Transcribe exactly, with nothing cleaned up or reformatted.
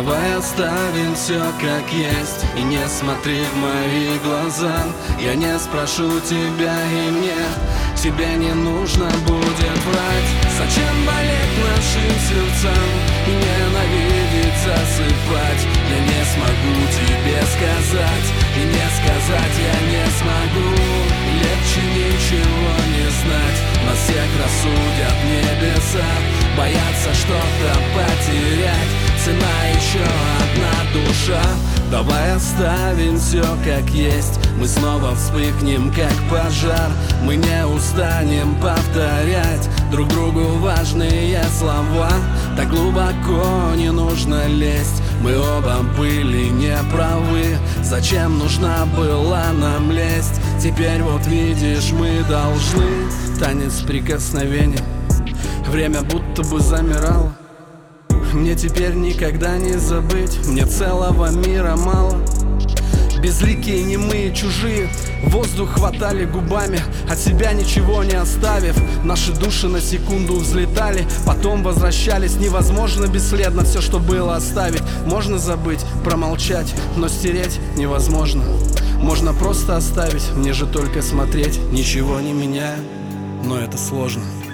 Давай оставим все как есть и не смотри в мои глаза. Я не спрошу тебя и мне тебе не нужно будет врать. Зачем болеть нашим сердцам и ненавидеть засыпать? Я не смогу тебе сказать и не сказать я не смогу. Легче ничего не знать, нас всех рассудят небеса. Боятся что-то потерять, цена еще одна душа. Давай оставим все как есть, мы снова вспыхнем как пожар. Мы не устанем повторять друг другу важные слова. Так глубоко не нужно лезть, мы оба были неправы. Зачем нужна была нам лезть? Теперь вот видишь, мы должны. Танец прикосновений, время будто бы замирало. Мне теперь никогда не забыть, мне целого мира мало. Безликие, немые, чужие, воздух хватали губами, от себя ничего не оставив. Наши души на секунду взлетали, потом возвращались. Невозможно бесследно все, что было, оставить. Можно забыть, промолчать, но стереть невозможно. Можно просто оставить, мне же только смотреть, ничего не меняя, но это сложно.